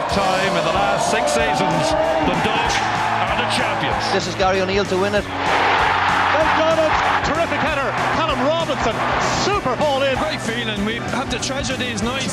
time in the last 6 seasons, Dundalk are the champions. This is Gary O'Neill to win it. They've done it! Terrific header, Callum Robinson, super haul in. Great feeling, we have to treasure these nights.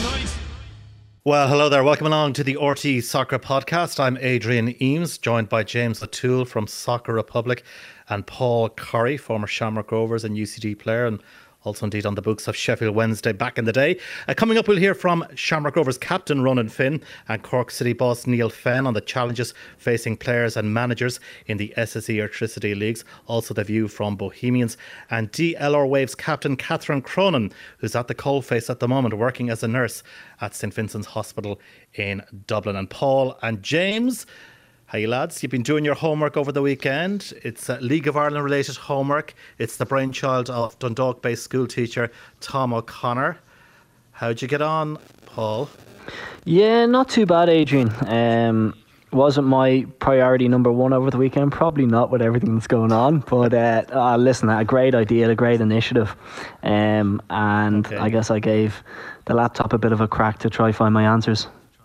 Well, hello there. Welcome along to the RT Soccer Podcast. I'm Adrian Eames, joined by James O'Toole from Soccer Republic and Paul Curry, former Shamrock Rovers and UCD player, and also indeed on the books of Sheffield Wednesday back in the day. Coming up, we'll hear from Shamrock Rovers captain Ronan Finn and Cork City boss Neil Fenn on the challenges facing players and managers in the SSE Airtricity Leagues. Also the view from Bohemians and DLR Waves captain Catherine Cronin, who's at the coalface at the moment working as a nurse at St Vincent's Hospital in Dublin. And Paul and James, how you lads? You've been doing your homework over the weekend. It's League of Ireland related homework. It's the brainchild of Dundalk-based school teacher Tom O'Connor. How'd you get on, Paul? Yeah, not too bad, Adrian. Wasn't my priority number one over the weekend. Probably not with everything that's going on. But listen, a great idea, a great initiative. And okay. I guess I gave the laptop a bit of a crack to try find my answers.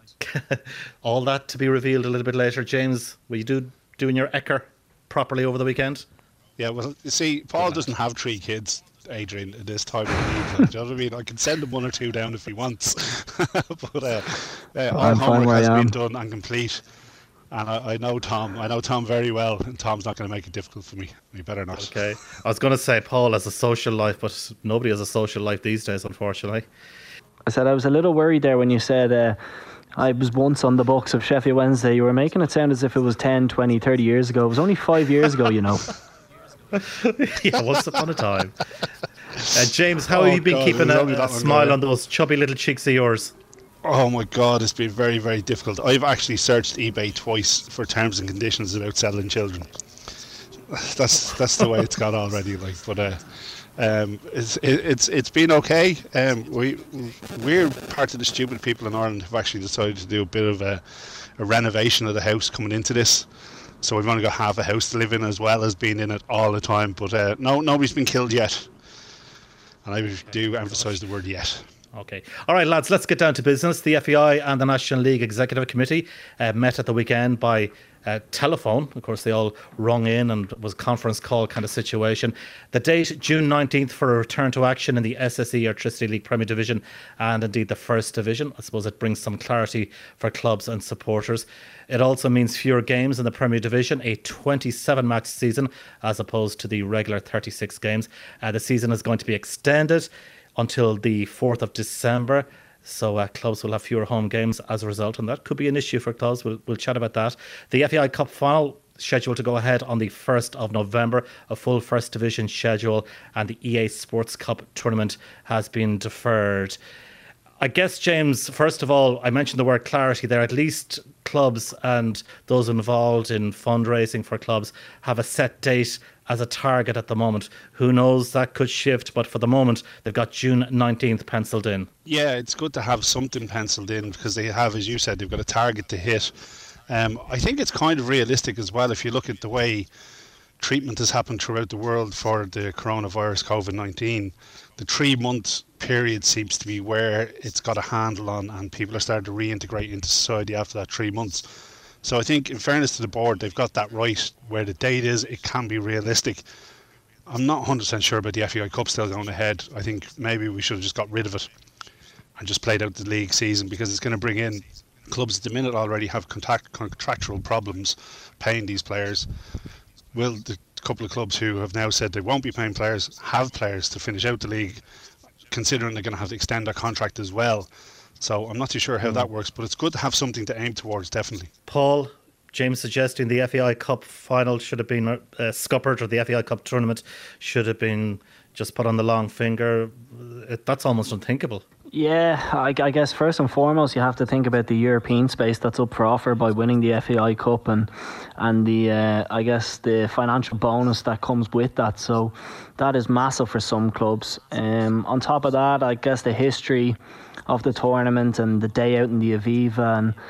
All that to be revealed a little bit later. James, were you doing your Ecker properly over the weekend? Yeah, well, you see, Paul doesn't have 3 kids, Adrian, at this time of the week. Like, do you know what I mean? I can send him 1 or 2 down if he wants. But our homework has been done and complete. And I know Tom very well, and Tom's not going to make it difficult for me. He better not. Okay. I was going to say Paul has a social life, but nobody has a social life these days, unfortunately. I said I was a little worried there when you said I was once on the books of Sheffield Wednesday. You were making it sound as if it was 10, 20, 30 years ago. It was only 5 years ago, you know. Yeah, once upon a time. James, how have you been keeping a smile on those chubby little cheeks of yours? Oh my God, it's been very, very difficult. I've actually searched eBay twice for terms and conditions about selling children. That's the way it's got already. Like, but it's been okay. We're part of the stupid people in Ireland who've actually decided to do a bit of a renovation of the house coming into this. So we've only got half a house to live in as well as being in it all the time. But nobody's been killed yet. And I do emphasise the word yet. Okay. All right, lads, let's get down to business. The FAI and the National League Executive Committee met at the weekend by telephone. Of course, they all rung in and it was a conference call kind of situation. The date, June 19th, for a return to action in the SSE Airtricity League Premier Division and indeed the First Division. I suppose it brings some clarity for clubs and supporters. It also means fewer games in the Premier Division, a 27-match season as opposed to the regular 36 games. The season is going to be extended until the 4th of December. So clubs will have fewer home games as a result, and that could be an issue for clubs. We'll chat about that. The FAI Cup final scheduled to go ahead on the 1st of November. A full First Division schedule and the EA Sports Cup tournament has been deferred. I guess, James, first of all, I mentioned the word clarity there. At least clubs and those involved in fundraising for clubs have a set date as a target at the moment. Who knows, that could shift, but for the moment they've got June 19th penciled in. Yeah, it's good to have something penciled in because they have, as you said, they've got a target to hit. I think it's kind of realistic as well if you look at the way treatment has happened throughout the world for the coronavirus COVID-19. The 3-month period seems to be where it's got a handle on, and people are starting to reintegrate into society after that 3 months. So I think, in fairness to the board, they've got that right. Where the date is, it can be realistic. I'm not 100% sure about the FAI Cup still going ahead. I think maybe we should have just got rid of it and just played out the league season, because it's going to bring in clubs at the minute already have contractual problems paying these players. Will the couple of clubs who have now said they won't be paying players have players to finish out the league, considering they're going to have to extend their contract as well? So I'm not too sure how that works, but it's good to have something to aim towards, definitely. Paul, James suggesting the FAI Cup final should have been scuppered, or the FAI Cup tournament should have been just put on the long finger. That's almost unthinkable. Yeah, I guess first and foremost you have to think about the European space that's up for offer by winning the FAI Cup and the I guess the financial bonus that comes with that. So that is massive for some clubs. On top of that, I guess the history of the tournament and the day out in the Aviva, and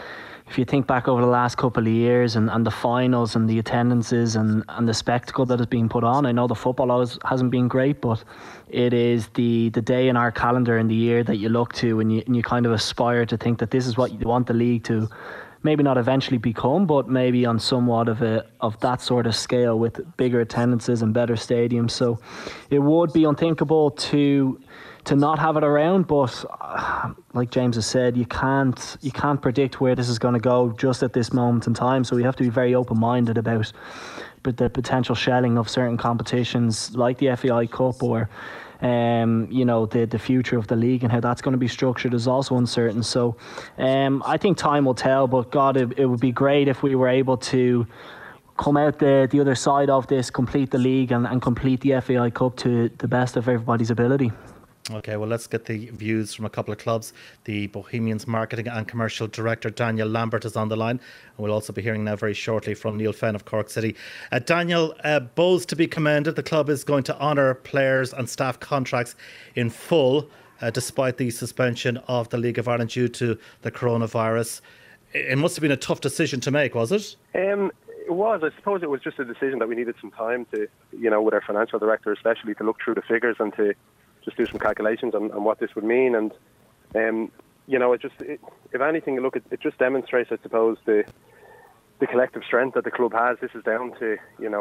if you think back over the last couple of years and the finals and the attendances and the spectacle that has been put on, I know the football hasn't been great, but it is the day in our calendar in the year that you look to and you kind of aspire to think that this is what you want the league to maybe not eventually become, but maybe on somewhat of that sort of scale with bigger attendances and better stadiums. So it would be unthinkable to not have it around, but like James has said, you can't predict where this is going to go just at this moment in time. So we have to be very open-minded about the potential shelling of certain competitions like the FAI Cup or the future of the league and how that's going to be structured is also uncertain. So I think time will tell, but God, it would be great if we were able to come out the other side of this, complete the league and complete the FAI Cup to the best of everybody's ability. Okay, well, let's get the views from a couple of clubs. The Bohemians Marketing and Commercial Director, Daniel Lambert, is on the line. And we'll also be hearing now very shortly from Neil Fenn of Cork City. Daniel, Bohs to be commended. The club is going to honour players and staff contracts in full, despite the suspension of the League of Ireland due to the coronavirus. It must have been a tough decision to make, was it? It was. I suppose it was just a decision that we needed some time to, with our financial director especially, to look through the figures and to just do some calculations on what this would mean. And, if anything, look, it just demonstrates, I suppose, the collective strength that the club has. This is down to,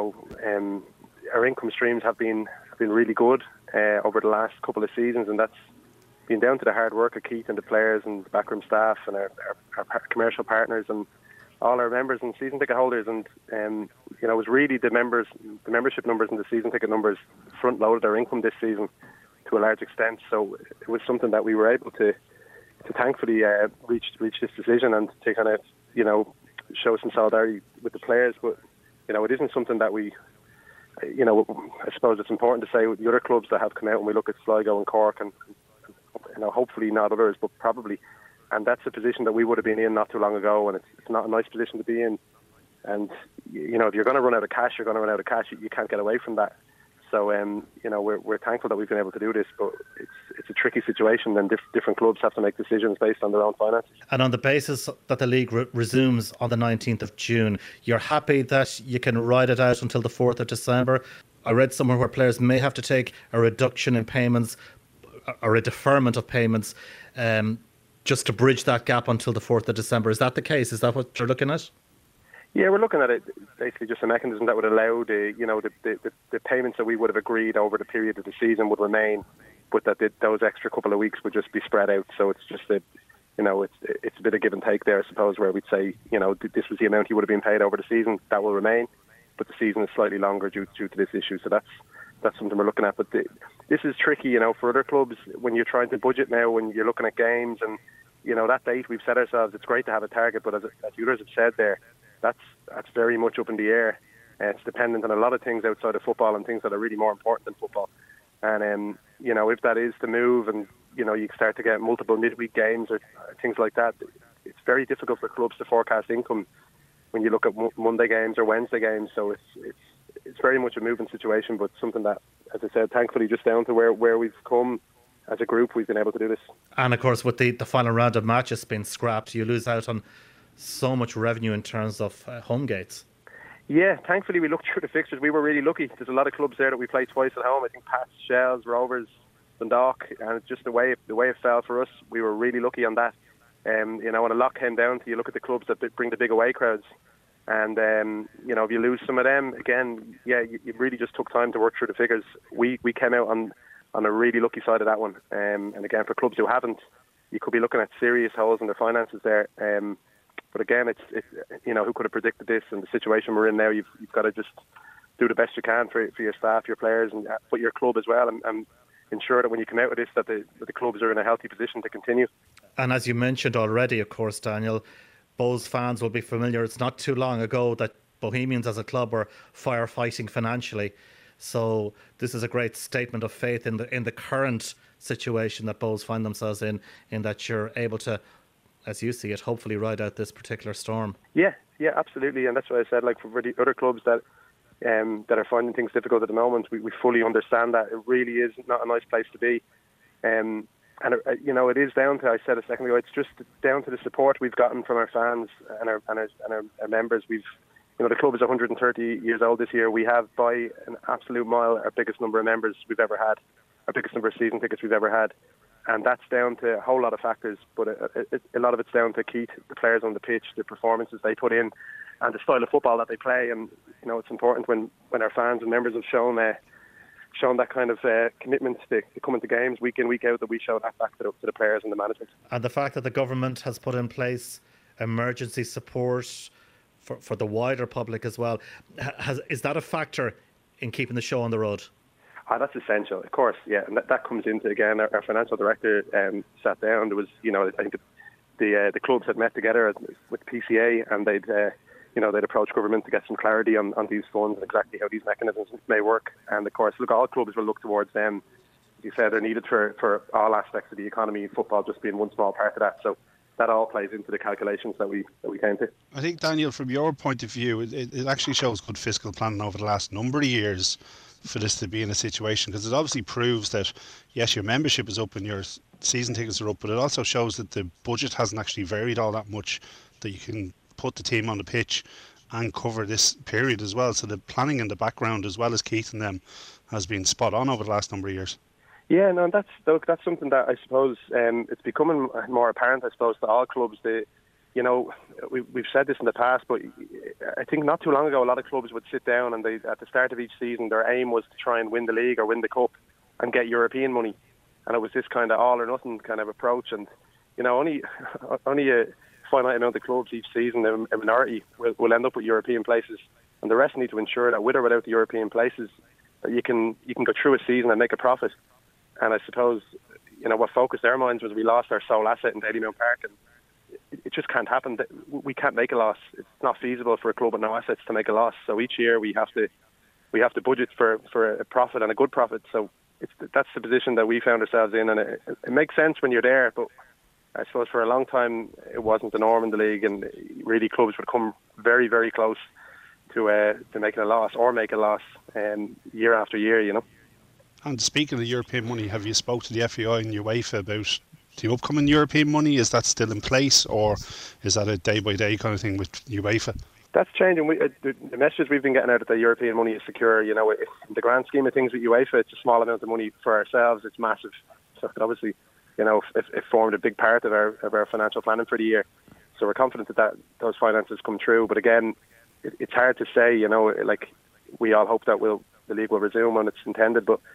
our income streams have been really good over the last couple of seasons, and that's been down to the hard work of Keith and the players and the backroom staff and our commercial partners and all our members and season ticket holders. And, it was really the membership numbers and the season ticket numbers front-loaded our income this season to a large extent. So it was something that we were able to thankfully reach this decision and to kind of, show some solidarity with the players. But, it isn't something that we, I suppose it's important to say with the other clubs that have come out, and we look at Sligo and Cork and hopefully not others, but probably. And that's a position that we would have been in not too long ago, and it's not a nice position to be in. And, if you're going to run out of cash, you're going to run out of cash. You can't get away from that. So, we're thankful that we've been able to do this, but it's a tricky situation, and different clubs have to make decisions based on their own finances. And on the basis that the league resumes on the 19th of June, you're happy that you can ride it out until the 4th of December? I read somewhere where players may have to take a reduction in payments or a deferment of payments just to bridge that gap until the 4th of December. Is that the case? Is that what you're looking at? Yeah, we're looking at it basically just a mechanism that would allow the payments that we would have agreed over the period of the season would remain, but that those extra couple of weeks would just be spread out. So it's just it's a bit of give and take there, I suppose, where we'd say, this was the amount you would have been paid over the season, that will remain, but the season is slightly longer due to this issue. So that's something we're looking at. But this is tricky, for other clubs when you're trying to budget now, when you're looking at games and, that date we've set ourselves, it's great to have a target, but as the others have said there, that's very much up in the air. It's dependent on a lot of things outside of football and things that are really more important than football. And, if that is the move and, you start to get multiple midweek games or things like that, it's very difficult for clubs to forecast income when you look at Monday games or Wednesday games. So it's very much a moving situation, but something that, as I said, thankfully just down to where we've come as a group, we've been able to do this. And, of course, with the final round of matches being scrapped, you lose out on so much revenue in terms of home gates. Yeah, thankfully we looked through the fixtures. We were really lucky. There's a lot of clubs there that we play twice at home. I think Pats, Shells, Rovers, Dundalk, and it's just the way it fell for us. We were really lucky on that. When a lot came down to, you look at the clubs that bring the big away crowds, and if you lose some of them, again, you really just took time to work through the figures. We came out on a really lucky side of that one. And again, for clubs who haven't, you could be looking at serious holes in their finances there. But again, it's who could have predicted this and the situation we're in now? You've got to just do the best you can for your staff, your players, and for your club as well, and ensure that when you come out of this, that the clubs are in a healthy position to continue. And as you mentioned already, of course, Daniel, Bohs fans will be familiar. It's not too long ago that Bohemians as a club were firefighting financially. So this is a great statement of faith in the current situation that Bohs find themselves in that you're able to, as you see it, hopefully ride out this particular storm. Yeah, absolutely. And that's what I said, like for the other clubs that are finding things difficult at the moment, we fully understand that. It really is not a nice place to be. And it is down to, I said a second ago, it's just down to the support we've gotten from our fans and our members. The club is 130 years old this year. We have, by an absolute mile, our biggest number of members we've ever had, our biggest number of season tickets we've ever had. And that's down to a whole lot of factors, but a lot of it's down to Keith, the players on the pitch, the performances they put in, and the style of football that they play. And it's important when our fans and members have shown that kind of commitment to coming to games week in, week out, that we show that back to the players and the management. And the fact that the government has put in place emergency support for the wider public as well, is that a factor in keeping the show on the road? That's essential, of course, yeah. And that comes into, again, our financial director sat down. There was, I think the clubs had met together with PCA, and they'd approach government to get some clarity on these funds and exactly how these mechanisms may work. And of course, look, all clubs will look towards them. As you said, they're needed for all aspects of the economy, football just being one small part of that. So that all plays into the calculations that we came to. I think, Daniel, from your point of view, it actually shows good fiscal planning over the last number of years for this to be in a situation, because it obviously proves that, yes, your membership is up and your season tickets are up, but it also shows that the budget hasn't actually varied all that much, that you can put the team on the pitch and cover this period as well. So the planning in the background, as well as Keith and them, has been spot on over the last number of years. Yeah, no, that's something that I suppose it's becoming more apparent, I suppose, to all clubs. We've said this in the past, but I think not too long ago, a lot of clubs would sit down and at the start of each season, their aim was to try and win the league or win the cup and get European money. And it was this kind of all or nothing kind of approach. And, only a finite amount of clubs each season, a minority will end up with European places. And the rest need to ensure that with or without the European places, that you can go through a season and make a profit. And I suppose, what focused their minds was we lost our sole asset in Dalymount Park, and it just can't happen. We can't make a loss. It's not feasible for a club with no assets to make a loss. So each year we have to budget for a profit, and a good profit. So that's the position that we found ourselves in, and it makes sense when you're there. But I suppose for a long time it wasn't the norm in the league, and really clubs would come very, very close to making a loss or make a loss year after year. And speaking of European money, have you spoke to the FAI and UEFA about the upcoming European money? Is that still in place, or is that a day-by-day kind of thing with UEFA? That's changing. The messages we've been getting out of the European money is secure. In the grand scheme of things with UEFA, it's a small amount of money for ourselves. It's massive. So obviously, it formed a big part of our financial planning for the year. So we're confident that those finances come true. But again, it's hard to say. We all hope that the league will resume when it's intended, but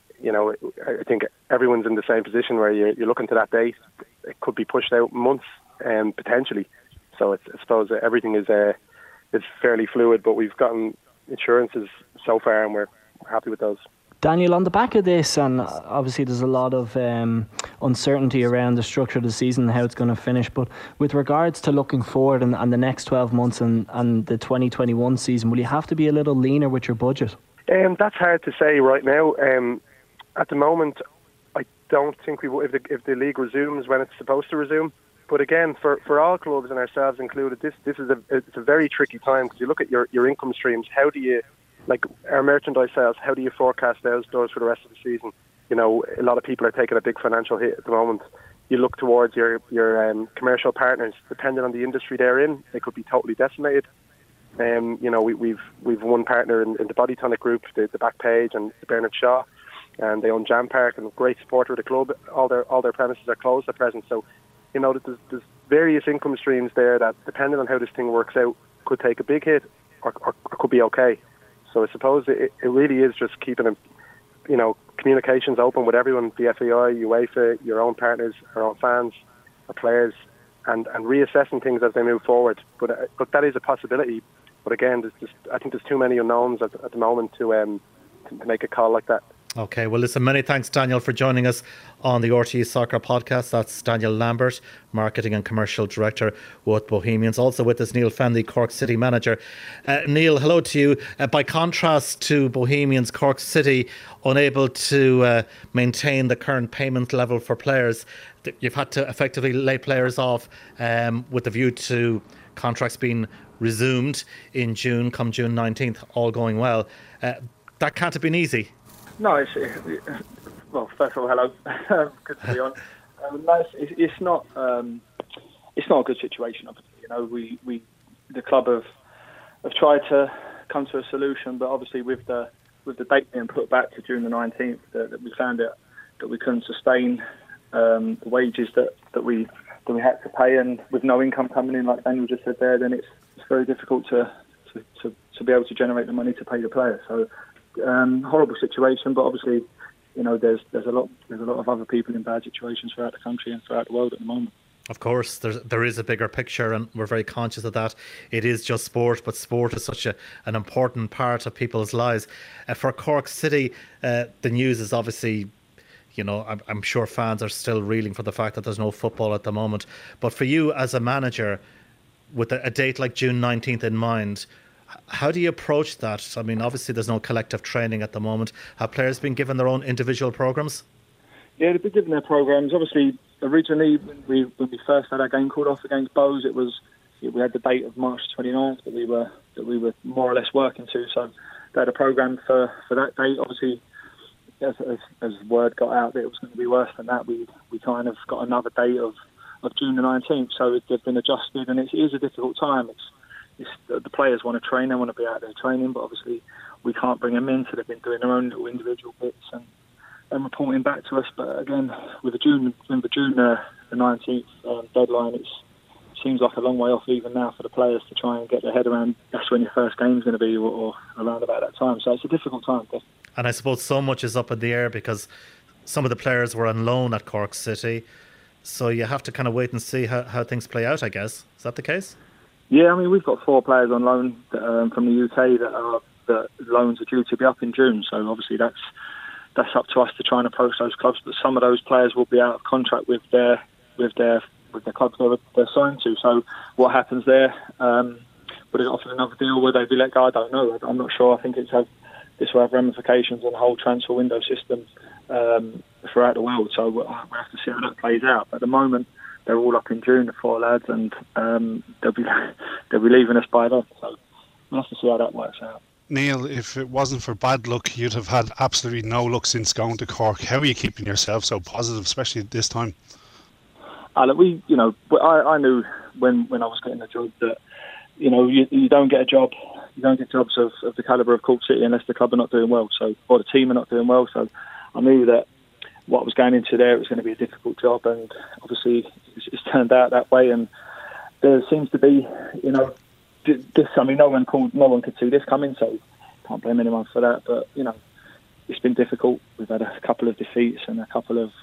I think everyone's in the same position where you're looking to that date. It could be pushed out months, potentially. So I suppose everything is fairly fluid, but we've gotten insurances so far, and we're happy with those. Daniel, on the back of this, and obviously there's a lot of uncertainty around the structure of the season and how it's going to finish, but with regards to looking forward and the next 12 months and the 2021 season, will you have to be a little leaner with your budget? That's hard to say right now. At the moment, I don't think we will, if the league resumes when it's supposed to resume. But again, for all clubs and ourselves included, this is it's a very tricky time, because you look at your income streams. How do you, like our merchandise sales, how do you forecast those for the rest of the season? A lot of people are taking a big financial hit at the moment. You look towards your commercial partners, depending on the industry they're in, they could be totally decimated. We've one partner in the Body Tonic Group, the Back Page and the Bernard Shaw, and they own Jam Park and a great supporter of the club. All their premises are closed at present. So, there's various income streams there that, depending on how this thing works out, could take a big hit or could be okay. So I suppose it really is just keeping communications open with everyone, the FAI, UEFA, your own partners, our own fans, our players, and reassessing things as they move forward. But that is a possibility. But again, I think there's too many unknowns at the moment to make a call like that. Okay, well listen, many thanks Daniel for joining us on the RTE Soccer Podcast. That's Daniel Lambert, Marketing and Commercial Director with Bohemians. Also with us, Neil Fenley, Cork City Manager. Neil, hello to you. By contrast to Bohemians, Cork City unable to maintain the current payment level for players. You've had to effectively lay players off with the view to contracts being resumed in June, come June 19th, all going well. That can't have been easy. No, first of all, hello. Good to be on. No, it's not a good situation. Obviously, you know, we the club have tried to come to a solution, but obviously with the date being put back to June the 19th, that we found it that we couldn't sustain the wages that we had to pay, and with no income coming in, like Daniel just said there, then it's very difficult to be able to generate the money to pay the players. So horrible situation, but obviously, you know, there's a lot of other people in bad situations throughout the country and throughout the world at the moment. Of course, there is a bigger picture, and we're very conscious of that. It is just sport, but sport is such an important part of people's lives. For Cork City, the news is obviously, you know, I'm sure fans are still reeling for the fact that there's no football at the moment. But for you as a manager, with a date like June 19th in mind, how do you approach that? I mean, obviously there's no collective training at the moment. Have players been given their own individual programmes? Yeah, they've been given their programmes. Obviously, originally, when we first had our game called off against Bows, we had the date of March 29th that we were more or less working to. So they had a programme for that date. Obviously, as word got out that it was going to be worse than that, we kind of got another date of June the 19th. So they've been adjusted, and it is a difficult time. It's the players want to train, they want to be out there training, but obviously we can't bring them in, so they've been doing their own little individual bits and reporting back to us. But again, with the June the 19th deadline, it seems like a long way off even now for the players to try and get their head around that's when your first game's going to be, or around about that time. So it's a difficult time. And I suppose so much is up in the air because some of the players were on loan at Cork City, so you have to kind of wait and see how things play out, I guess. Is that the case? Yeah, I mean, we've got 4 players on loan from the UK that loans are due to be up in June. So obviously that's up to us to try and approach those clubs. But some of those players will be out of contract with their clubs they're signed to. So what happens there? Would it offer another deal? Would they be let go? I don't know. I'm not sure. I think this will have ramifications on the whole transfer window system throughout the world. So we'll have to see how that plays out. At the moment, they're all up in June, the 4 lads, and they'll be leaving us by then. So we'll have to see how that works out. Neil, if it wasn't for bad luck, you'd have had absolutely no luck since going to Cork. How are you keeping yourself so positive, especially at this time? I knew when I was getting the job that, you know, you don't get a job, you don't get jobs of the calibre of Cork City unless the club are not doing well, or the team are not doing well. So I knew that what I was going into there, it was going to be a difficult job, and obviously it's turned out that way. And there seems to be, you know, this. I mean, no one could see this coming, so can't blame anyone for that. But you know, it's been difficult. We've had a couple of defeats and a couple of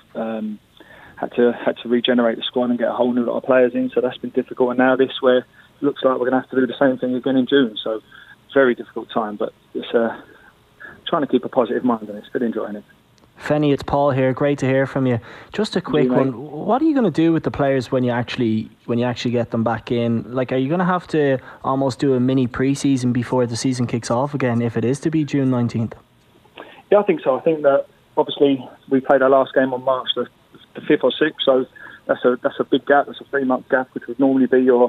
had to regenerate the squad and get a whole new lot of players in. So that's been difficult. And now this, where it looks like we're going to have to do the same thing again in June. So very difficult time, but it's trying to keep a positive mind and still enjoying it. Fenny, it's Paul here. Great to hear from you. Just a quick one. What are you going to do with the players when you actually get them back in? Like, are you going to have to almost do a mini pre-season before the season kicks off again, if it is to be June 19th? Yeah, I think so. I think that obviously we played our last game on March the 5th or 6th, so that's a big gap. That's a 3-month gap, which would normally be your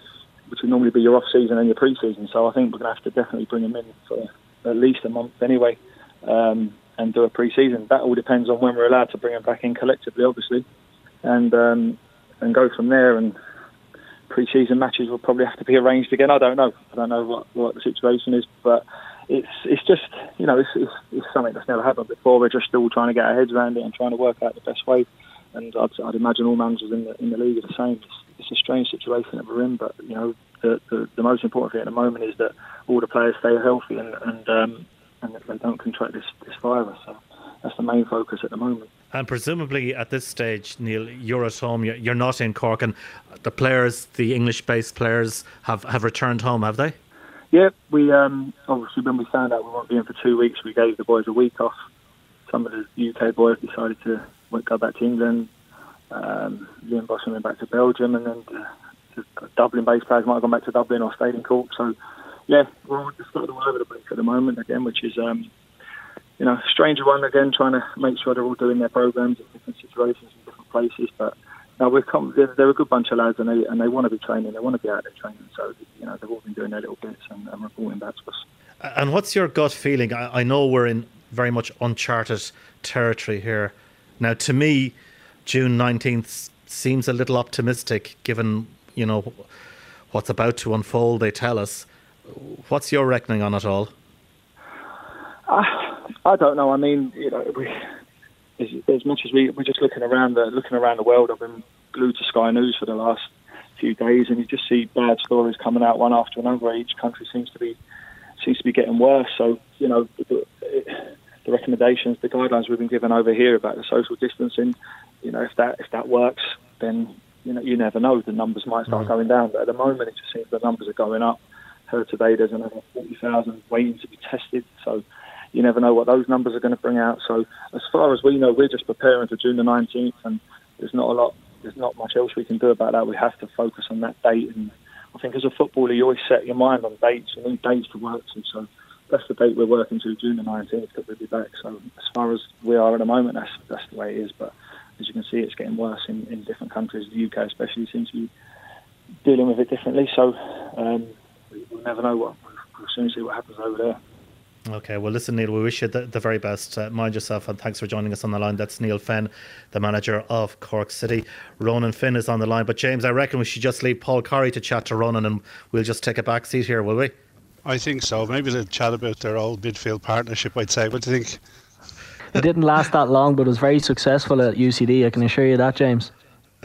off season and your pre-season. So I think we're going to have to definitely bring them in for at least a month anyway. And do a pre-season. That all depends on when we're allowed to bring them back in collectively, obviously, and go from there. And pre-season matches will probably have to be arranged again. I don't know what the situation is, but it's just, you know, it's something that's never happened before. We're just still trying to get our heads around it and trying to work out the best way. And I'd imagine all managers in the league are the same. It's a strange situation that we're in, but you know, the most important thing at the moment is that all the players stay healthy and don't contract this virus. So that's the main focus at the moment. And presumably at this stage, Neil, you're at home, you're not in Cork, and the players, the English-based players, have returned home, have they? Yeah, we obviously when we found out we won't be in for 2 weeks, we gave the boys a week off. Some of the UK boys decided to go back to England. Liam Bosson went back to Belgium, and then the Dublin-based players might have gone back to Dublin or stayed in Cork. So yeah, we're all just all over the place at the moment again, which is you know, a stranger one again, trying to make sure they're all doing their programs in different situations in different places. But no, they're a good bunch of lads, and they want to be training, they want to be out there training. So you know, they've all been doing their little bits and reporting back to us. And what's your gut feeling? I know we're in very much uncharted territory here Now, to me, June 19th seems a little optimistic, given what's about to unfold. They tell us. What's your reckoning on it all? I don't know. I mean, as much as we're just looking around the world. I've been glued to Sky News for the last few days, and you just see bad stories coming out one after another. Each country seems to be getting worse. So the recommendations, the guidelines we've been given over here about the social distancing, if that works, then you never know. The numbers might start going down, but at the moment it just seems the numbers are going up. Heard today there's another 40,000 waiting to be tested, so you never know what those numbers are going to bring out. So as far as we know, we're just preparing for June the 19th, and there's not much else we can do about that. We have to focus on that date, and I think as a footballer you always set your mind on dates. You need dates to work to, so that's the date we're working to, June the 19th, that we'll be back. So as far as we are at the moment, that's the way it is. But as you can see, it's getting worse in different countries. The UK especially seems to be dealing with it differently. So we'll never know we'll soon see what happens over there. Okay, well listen, Neil, we wish you the very best. Mind yourself, and thanks for joining us on the line. That's Neil Fenn, the manager of Cork City. Ronan Finn is on the line, but James, I reckon we should just leave Paul Corry to chat to Ronan, and we'll just take a back seat here, will we? I think so. Maybe they'll chat about their old midfield partnership, I'd say. What do you think? It didn't last that long, but it was very successful at UCD, I can assure you that, James.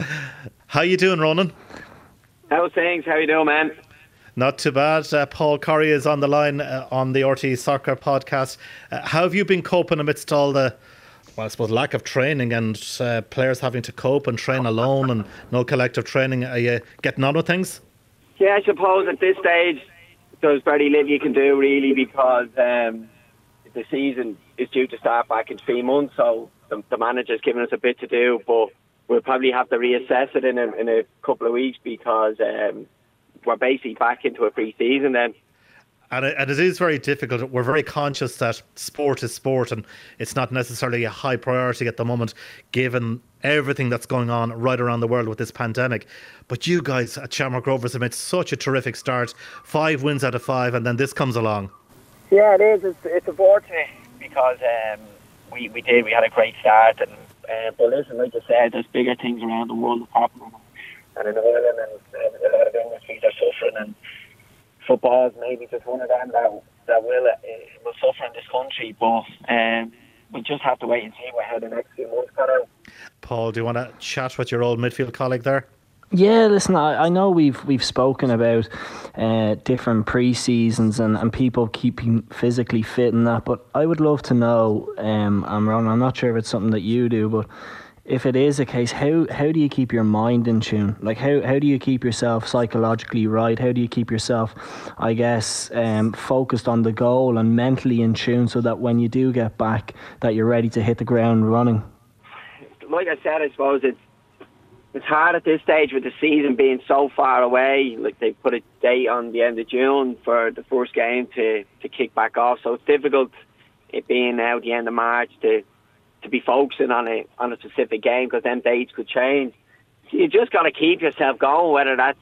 How you doing, Ronan? How's things? How you doing, man? Not too bad. Paul Corry is on the line on the RT Soccer podcast. How have you been coping amidst all the, I suppose, lack of training and players having to cope and train alone and no collective training? Are you getting on with things? Yeah, I suppose at this stage there's very little you can do really, because the season is due to start back in 3 months, so the manager's given us a bit to do, but we'll probably have to reassess it in a couple of weeks, because we're basically back into a pre-season then. And it is very difficult. We're very conscious that sport is sport, and it's not necessarily a high priority at the moment, given everything that's going on right around the world with this pandemic. But you guys at Shamrock Rovers have made such a terrific start. 5 wins out of 5, and then this comes along. Yeah, it is. It's unfortunate, because we had a great start, and but listen, like I said, there's bigger things around the world happening. And in Ireland, and a lot of industries are suffering, and football is maybe just one of them that will suffer in this country. But we just have to wait and see how the next few months pan out. Paul, do you want to chat with your old midfield colleague there? Yeah, listen, I know we've spoken about different pre-seasons and people keeping physically fit and that, but I would love to know, Ron, I'm not sure if it's something that you do, but if it is a case, how do you keep your mind in tune? Like, how do you keep yourself psychologically right? How do you keep yourself, I guess, focused on the goal and mentally in tune, so that when you do get back, that you're ready to hit the ground running? Like I said, I suppose it's hard at this stage with the season being so far away. Like, they put a date on the end of June for the first game to kick back off, so it's difficult, it being now the end of March, to be focusing on a specific game, because then dates could change. So you just got to keep yourself going, whether that's,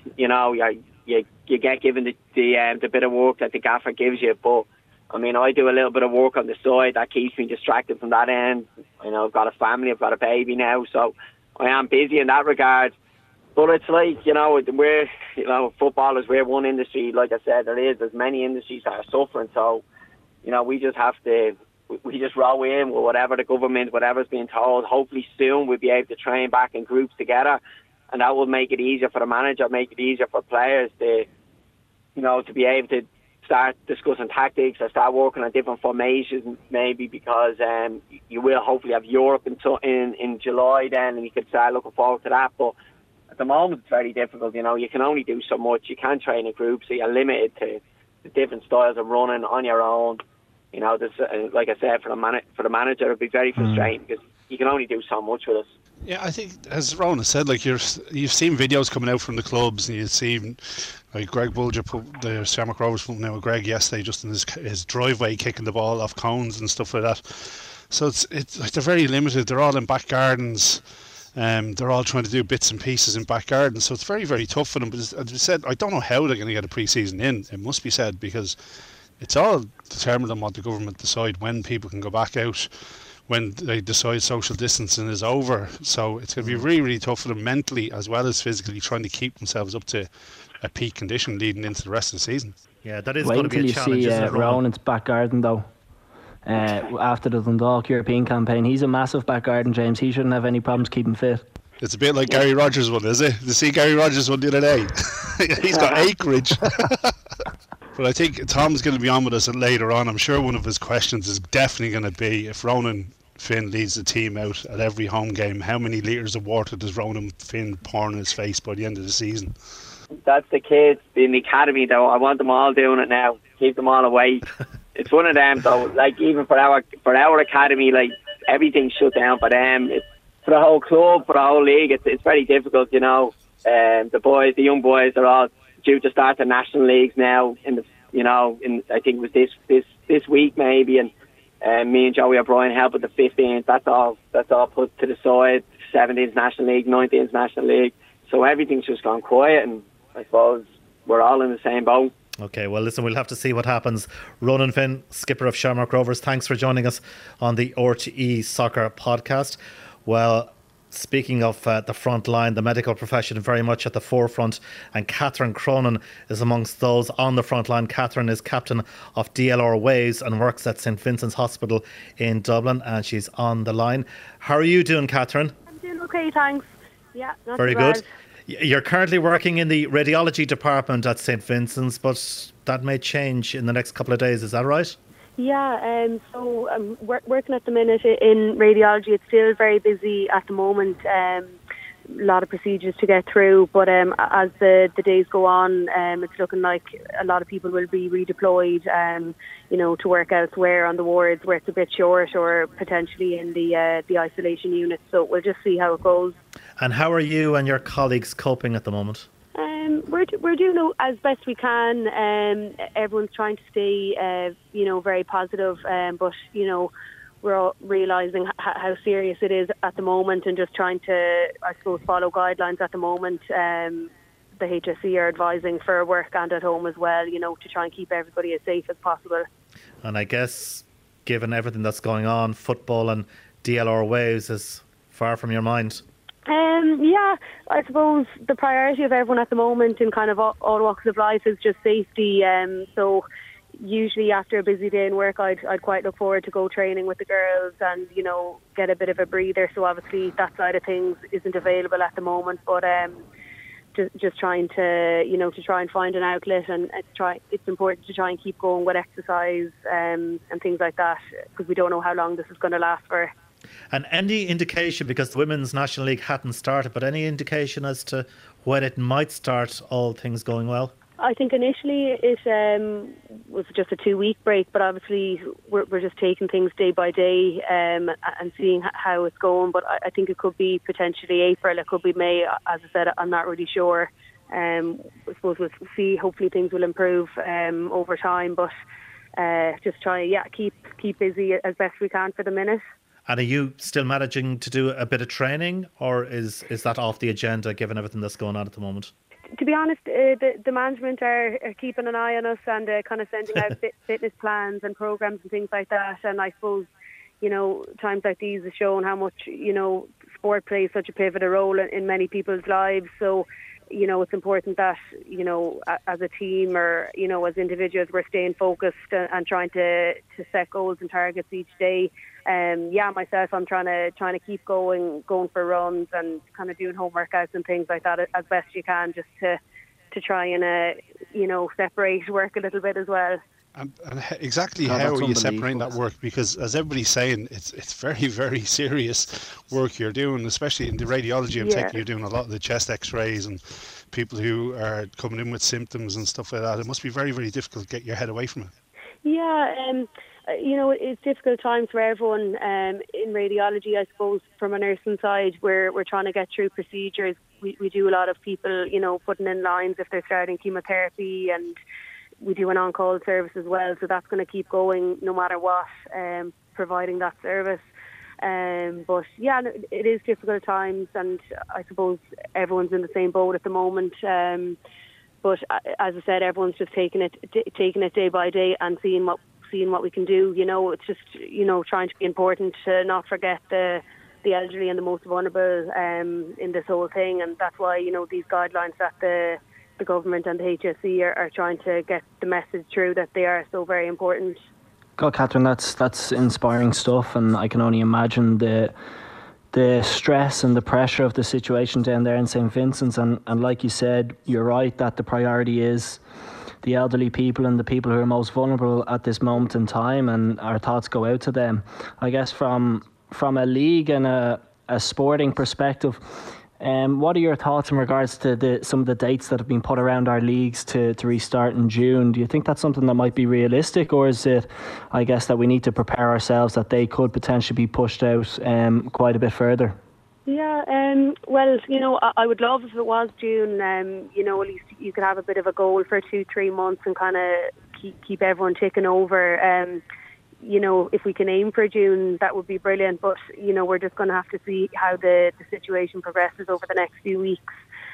you get given the bit of work that the gaffer gives you. But I mean, I do a little bit of work on the side that keeps me distracted from that end. I've got a family, I've got a baby now, so I am busy in that regard. But it's like, we're, footballers, we're one industry. Like I said, there's many industries that are suffering. So, we just have to, we just roll in with whatever the government, whatever's being told. Hopefully soon we'll be able to train back in groups together, and that will make it easier for the manager, make it easier for players to be able to start discussing tactics or start working on different formations, maybe, because you will hopefully have Europe in July then, and you could start looking forward to that. But at the moment it's very difficult. You can only do so much. You can't train in groups, so you're limited to the different styles of running on your own. Like I said, for the manager, it'd be very frustrating, because you can only do so much with us. Yeah, I think, as Ronan said, like you've seen videos coming out from the clubs, and you've seen like Greg Bulger put the Shamrock Rovers putting out with Greg yesterday, just in his driveway, kicking the ball off cones and stuff like that. So it's like they're very limited. They're all in back gardens. They're all trying to do bits and pieces in back gardens. So it's very, very tough for them. But as I said, I don't know how they're going to get a pre-season in. It must be said, because it's all determined on what the government decide when people can go back out, when they decide social distancing is over. So it's going to be really, really tough for them mentally as well as physically, trying to keep themselves up to a peak condition leading into the rest of the season. Yeah, that is going to be a challenge, isn't it, Ronan? Ronan's back garden, though. After the Dundalk European campaign, he's a massive back garden, James. He shouldn't have any problems keeping fit. It's a bit like Gary Rogers one, is it? Did you see Gary Rogers one the other day? He's got acreage. But I think Tom's going to be on with us later on. I'm sure one of his questions is definitely going to be, if Ronan Finn leads the team out at every home game, how many litres of water does Ronan Finn pour in his face by the end of the season? That's the kids in the academy, though. I want them all doing it now. Keep them all away. It's one of them, though. Like, even for our academy, like, everything's shut down for them. It's for the whole club, for the whole league. It's very difficult, you know. The young boys are all due to start the national leagues now. I think it was this week maybe, and me and Joey O'Brien help with the 15th. That's all put to the side. 17th National League, 19th National League. So everything's just gone quiet, and I suppose we're all in the same boat. Okay, well, listen, we'll have to see what happens. Ronan Finn, skipper of Shamrock Rovers, thanks for joining us on the RTE Soccer podcast. Well, speaking of the front line, the medical profession very much at the forefront, and Catherine Cronin is amongst those on the front line. Catherine is captain of DLR Waves and works at St Vincent's Hospital in Dublin, and she's on the line. How are you doing, Catherine? I'm doing okay, thanks. Yeah, not very too bad. Good. You're currently working in the radiology department at St Vincent's, but that may change in the next couple of days, is that right? Yeah, so I'm working at the minute in radiology. It's still very busy at the moment. A lot of procedures to get through, but as the days go on, it's looking like a lot of people will be redeployed, to work elsewhere on the wards where it's a bit short, or potentially in the isolation unit. So we'll just see how it goes. And how are you and your colleagues coping at the moment? We're doing as best we can. Everyone's trying to stay, very positive, but we're all realising how serious it is at the moment, and just trying to, I suppose, follow guidelines at the moment. The HSE are advising for work and at home as well, to try and keep everybody as safe as possible. And I guess, given everything that's going on, football and DLR Waves is far from your mind. Yeah, I suppose the priority of everyone at the moment in kind of all walks of life is just safety. So usually after a busy day in work, I'd quite look forward to go training with the girls and, get a bit of a breather. So obviously that side of things isn't available at the moment, but just trying to, to try and find an outlet, and it's important to try and keep going with exercise and things like that, because we don't know how long this is going to last for. And any indication, because the Women's National League hadn't started, but any indication as to when it might start, all things going well? I think initially it was just a 2-week break, but obviously we're just taking things day by day and seeing how it's going. But I think it could be potentially April, it could be May. As I said, I'm not really sure. I suppose we'll see. Hopefully things will improve over time, but just try, keep busy as best we can for the minute. And are you still managing to do a bit of training, or is that off the agenda given everything that's going on at the moment? To be honest, the management are keeping an eye on us and kind of sending out fitness plans and programs and things like that. And I suppose, times like these have shown how much, sport plays such a pivotal role in many people's lives. So, it's important that, as a team or, as individuals, we're staying focused and trying to set goals and targets each day. Myself, I'm trying to keep going for runs and kind of doing home workouts and things like that as best you can, just to try and, separate work a little bit as well. And exactly how are you separating that work? Because as everybody's saying, it's very, very serious work you're doing, especially in the radiology. I'm taking you're doing a lot of the chest x-rays and people who are coming in with symptoms and stuff like that. It must be very, very difficult to get your head away from it. Yeah, it's difficult times for everyone. In radiology, I suppose, from a nursing side, we're trying to get through procedures. We do a lot of people, putting in lines if they're starting chemotherapy, and we do an on-call service as well, so that's going to keep going no matter what, providing that service. But yeah, it is difficult times, and I suppose everyone's in the same boat at the moment. But as I said, everyone's just taking it day by day and seeing what seeing what we can do. It's just trying to be important to not forget the elderly and the most vulnerable in this whole thing, and that's why these guidelines that the government and the HSE are trying to get the message through, that they are so very important. God, Catherine, that's inspiring stuff, and I can only imagine the stress and the pressure of the situation down there in St. Vincent's, and like you said, you're right that the priority is the elderly people and the people who are most vulnerable at this moment in time, and our thoughts go out to them. I guess from a league and a sporting perspective, what are your thoughts in regards to some of the dates that have been put around our leagues to restart in June? Do you think that's something that might be realistic, or is it, I guess, that we need to prepare ourselves that they could potentially be pushed out quite a bit further? Yeah, well, I would love if it was June. At least you could have a bit of a goal for 2-3 months and kind of keep everyone ticking over. If we can aim for June, that would be brilliant. But, we're just going to have to see how the situation progresses over the next few weeks.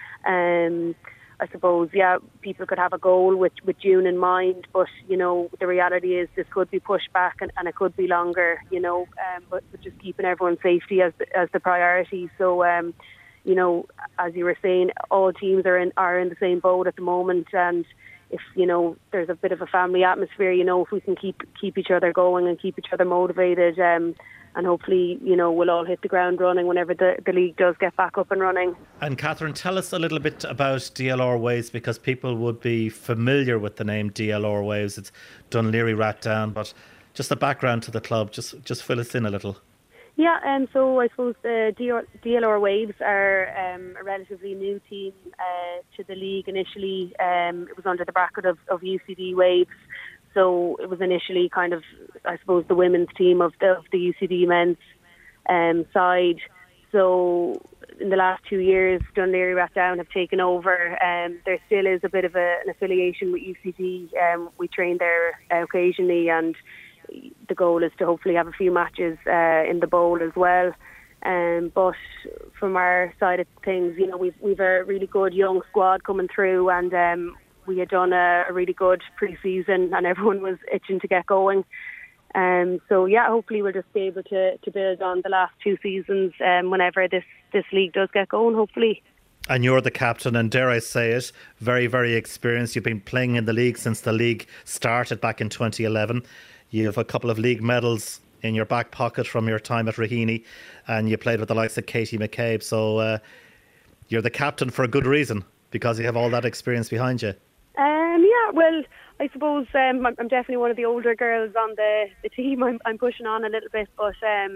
I suppose, people could have a goal with June in mind. But, the reality is this could be pushed back and it could be longer, but just keeping everyone's safety as the priority. So, as you were saying, all teams are in the same boat at the moment. And if there's a bit of a family atmosphere, if we can keep each other going and keep each other motivated, and hopefully we'll all hit the ground running whenever the league does get back up and running. And Catherine, tell us a little bit about DLR Waves, because people would be familiar with the name DLR Waves. It's Dún Laoghaire Rathdown, but just the background to the club, just fill us in a little. Yeah, and so I suppose the DLR Waves are a relatively new team to the league. Initially, it was under the bracket of UCD Waves, so it was initially kind of, I suppose, the women's team of the UCD men's side. So in the last 2 years, Dún Laoghaire Rathdown have taken over. There still is a bit of an affiliation with UCD. We train there occasionally, and the goal is to hopefully have a few matches in the bowl as well. But from our side of things, we've a really good young squad coming through, and we had done a really good pre-season, and everyone was itching to get going. So hopefully we'll just be able to build on the last 2 seasons whenever this league does get going, hopefully. And you're the captain, and dare I say it, very, very experienced. You've been playing in the league since the league started back in 2011. You have a couple of league medals in your back pocket from your time at Raheny, and you played with the likes of Katie McCabe. So you're the captain for a good reason, because you have all that experience behind you. Well, I suppose I'm definitely one of the older girls on the team. I'm pushing on a little bit, but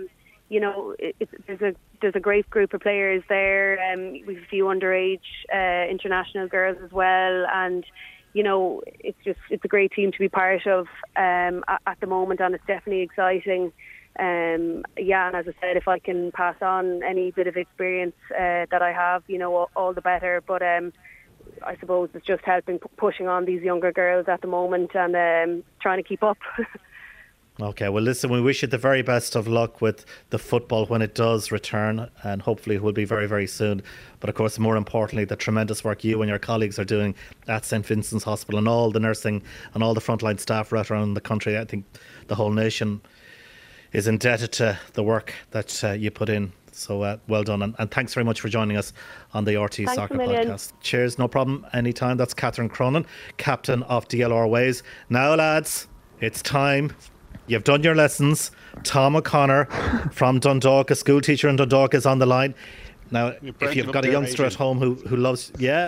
there's a great group of players there. We've a few underage international girls as well, and it's a great team to be part of at the moment, and it's definitely exciting. And as I said, if I can pass on any bit of experience that I have, all the better. But I suppose it's just helping pushing on these younger girls at the moment and trying to keep up. Okay, well listen, we wish you the very best of luck with the football when it does return, and hopefully it will be very, very soon. But of course, more importantly, the tremendous work you and your colleagues are doing at St. Vincent's Hospital, and all the nursing and all the frontline staff right around the country. I think the whole nation is indebted to the work that you put in. So well done, and thanks very much for joining us on the RT Soccer Podcast. Cheers, no problem, anytime. That's Catherine Cronin, captain of DLR Waves. Now lads, it's time. You've done your lessons. Tom O'Connor from Dundalk, a school teacher in Dundalk, is on the line. Now, if you've got a youngster at home who loves,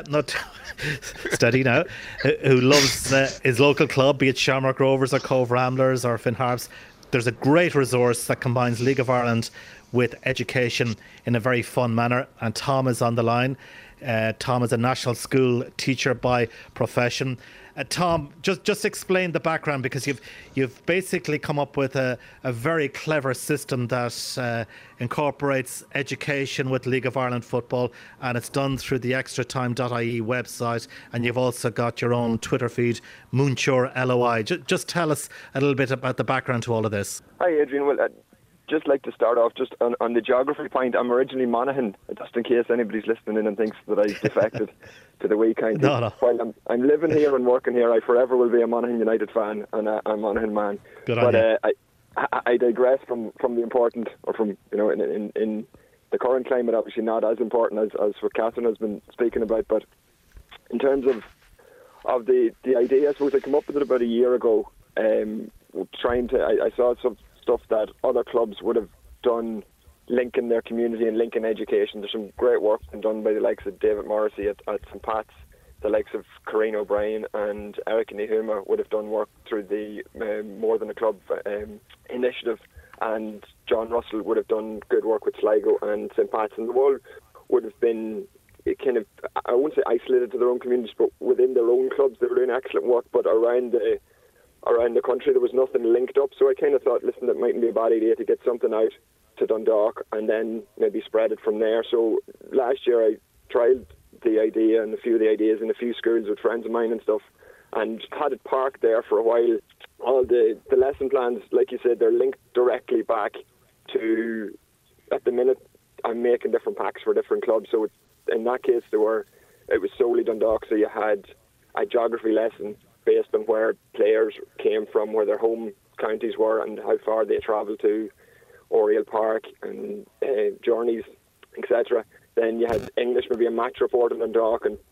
steady now, who loves his local club, be it Shamrock Rovers or Cove Ramblers or Finn Harps, there's a great resource that combines League of Ireland with education in a very fun manner, and Tom is on the line. Tom is a national school teacher by profession. Tom, just explain the background, because you've basically come up with a very clever system that incorporates education with League of Ireland football, and it's done through the extratime.ie website, and you've also got your own Twitter feed, Moonshore LOI. Just tell us a little bit about the background to all of this. Hi Adrian. Well, just like to start off just on the geography point. I'm originally Monaghan, just in case anybody's listening in and thinks that I defected to the wee county. No. While I'm living here and working here, I forever will be a Monaghan United fan and a Monaghan man. Good on you. I digress from the important, or from, you know, in the current climate, obviously not as important as what Catherine has been speaking about. But in terms of the idea, I suppose I came up with it about a year ago. I saw some stuff that other clubs would have done, linking their community and linking education. There's some great work been done by the likes of David Morrissey at St Pat's. The likes of Corinne O'Brien and Eric Nihuma would have done work through the More Than a Club initiative, and John Russell would have done good work with Sligo and St Pat's, and the all would have been kind of, I won't say isolated to their own communities, but within their own clubs they were doing excellent work. But around the country there was nothing linked up, so I kind of thought, listen, it mightn't be a bad idea to get something out to Dundalk and then maybe spread it from there. So last year I trialled the idea and a few of the ideas in a few schools with friends of mine and stuff, and had it parked there for a while. All the lesson plans, like you said, they're linked directly back to, at the minute I'm making different packs for different clubs. So in that case it was solely Dundalk, so you had a geography lesson based on where players came from, where their home counties were and how far they travelled to Oriel Park and journeys, etc. Then you had English, maybe a match report in Dundalk, and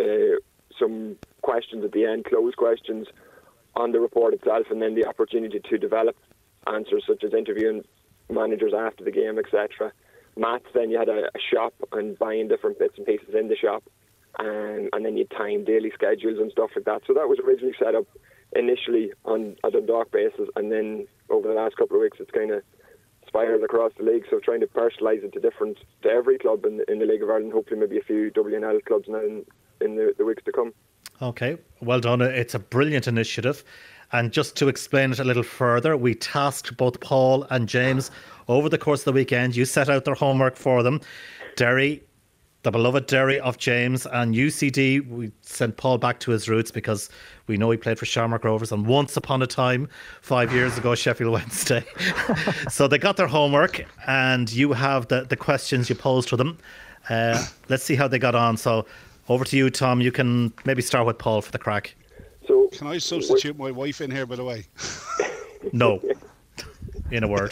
some questions at the end, closed questions on the report itself, and then the opportunity to develop answers such as interviewing managers after the game, etc. Maths, then you had a shop and buying different bits and pieces in the shop, and then you had time, daily schedules and stuff like that. So that was originally set up initially on a Dundalk basis, and then over the last couple of weeks it's kind of spiraled across the league, so trying to personalise it to every club in the League of Ireland, hopefully maybe a few WNL clubs now in the weeks to come. Okay, well done. It's a brilliant initiative. And just to explain it a little further, we tasked both Paul and James over the course of the weekend. You set out their homework for them. Derry, the beloved Derry of James, and UCD, we sent Paul back to his roots because we know he played for Shamrock Rovers and once upon a time, 5 years ago, Sheffield Wednesday. So they got their homework, and you have the questions you posed to them. Let's see how they got on. So over to you, Tom. You can maybe start with Paul for the crack. So can I substitute my wife in here, by the way? No. In a word.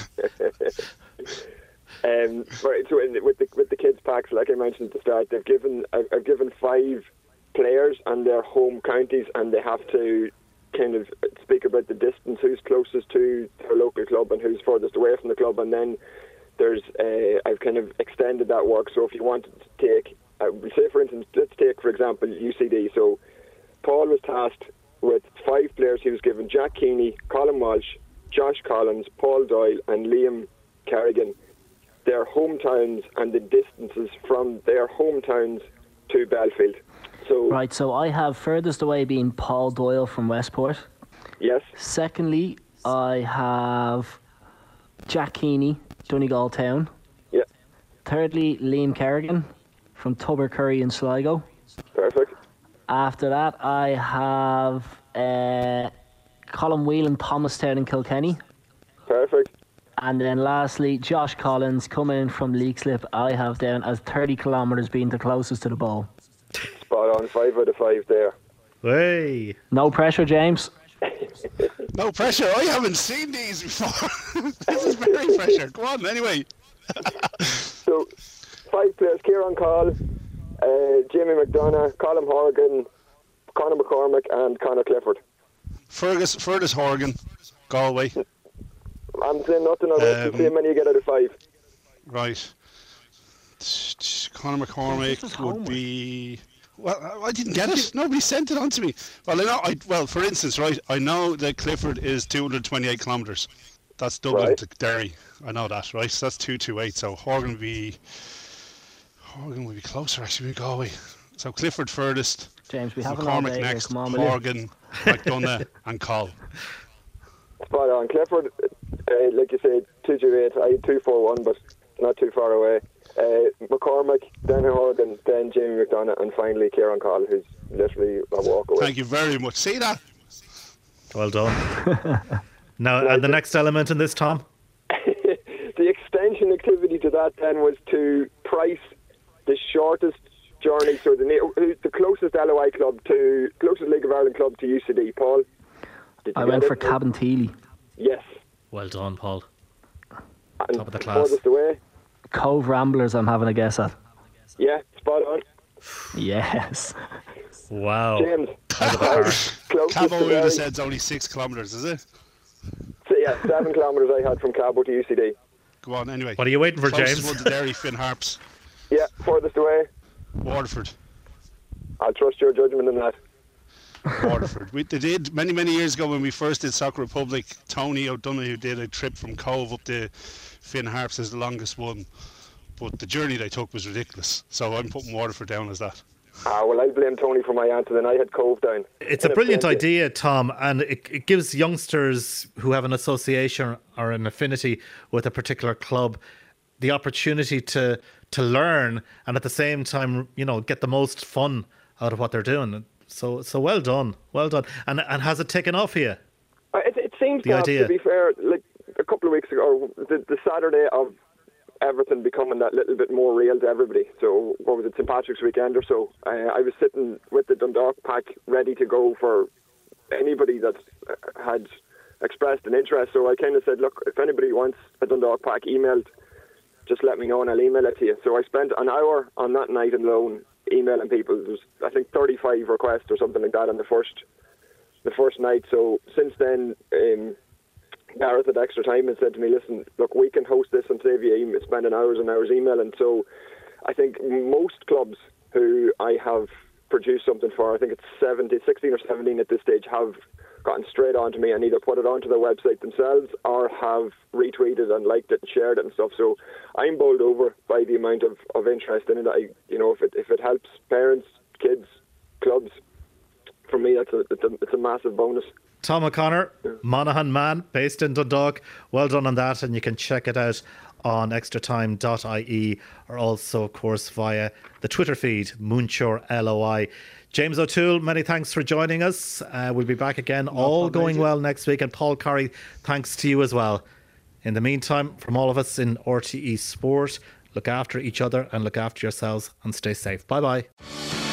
Right, so with the kids packs, like I mentioned at the start, I've given 5 players and their home counties, and they have to kind of speak about the distance, who's closest to their local club and who's furthest away from the club. And then there's I've kind of extended that work. So if you wanted to take, say for instance, let's take for example UCD. So Paul was tasked with 5 players. He was given Jack Keeney, Colin Walsh, Josh Collins, Paul Doyle and Liam Kerrigan, their hometowns and the distances from their hometowns to Belfield. So right, so I have furthest away being Paul Doyle from Westport. Yes. Secondly, I have Jack Keeney, Donegal Town. Yeah. Thirdly, Liam Kerrigan from Tubbercurry in Sligo. Perfect. After that, I have Colin Whelan, Thomastown in Kilkenny. Perfect. And then lastly, Josh Collins coming in from Leixlip. I have down as 30 kilometres being the closest to the ball. Spot on, 5 out of 5 there. Hey. No pressure, James. No pressure. I haven't seen these before. This is very pressure. Go on, anyway. So, 5 players: Kieran Call, Jamie McDonough, Colin Horgan, Conor McCormick and Conor Clifford. Fergus Horgan, Galway. I'm saying nothing. I'll wait to see how many you get out of 5. Right. Conor McCormick would be... Well, I didn't get it. Nobody sent it on to me. Well, for instance, right, I know that Clifford is 228 kilometres. That's Dublin to Derry. I know that, right? So that's 228. So Horgan would be closer, actually, with Galway. So Clifford furthest. James, we have McCormick next. Horgan, McDonough, and Call. Spot on. Clifford, like you said, 228. I had 241, but not too far away. McCormick, then Horgan, then Jamie McDonough, and finally Kieran Call, who's literally a walk away. Thank you very much. See that? Well done. Now, and the next element in this, Tom? that then was to price the shortest journey, so the closest LOI club to closest League of Ireland club to UCD. Paul, I went for Cabinteely. Yes. Well done, Paul. And top of the class. Furthest away. Cove Ramblers, I'm having a guess at. Yeah, spot on. Yes. Wow. James. Cabo would have said it's only 6 kilometres, is it? So, yeah, 7 kilometres I had from Cabo to UCD. Go on, anyway. What are you waiting for, Closest James? one to Derry, Finn Harps. Yeah, furthest away. Waterford. I'll trust your judgment in that. Waterford. They did many years ago when we first did Soccer Republic. Tony O'Donoghue did a trip from Cove up to Finn Harps as the longest one, but the journey they took was ridiculous. So I'm putting Waterford down as that. Well, I'll blame Tony for my answer. Then I had Cove down. It's a brilliant idea, Tom, and it gives youngsters who have an association or an affinity with a particular club the opportunity to learn and at the same time, get the most fun out of what they're doing. So well done. And has it taken off here? It seems to be fair. Like a couple of weeks ago, the Saturday of everything becoming that little bit more real to everybody. So what was it, St. Patrick's weekend or so? I was sitting with the Dundalk pack ready to go for anybody that had expressed an interest. So I kind of said, look, if anybody wants a Dundalk pack emailed, just let me know and I'll email it to you. So I spent an hour on that night alone emailing people. There was, I think, 35 requests or something like that on the first night. So since then, Gareth at Extra Time and said to me, listen, look, we can host this and save you spending hours and hours emailing. So I think most clubs who I have produced something for, I think it's 16 or 17 at this stage, have gotten straight on to me and either put it onto their website themselves or have retweeted and liked it and shared it and stuff. So I'm bowled over by the amount of interest in it. If it helps parents, kids, clubs, for me, it's a massive bonus. Tom O'Connor, Monaghan man, based in Dundalk. Well done on that, and you can check it out on extratime.ie or also, of course, via the Twitter feed, Moonshore LOI. James O'Toole, many thanks for joining us. We'll be back again, all going well next week. And Paul Corry, thanks to you as well. In the meantime, from all of us in RTE Sport, look after each other and look after yourselves and stay safe. Bye-bye.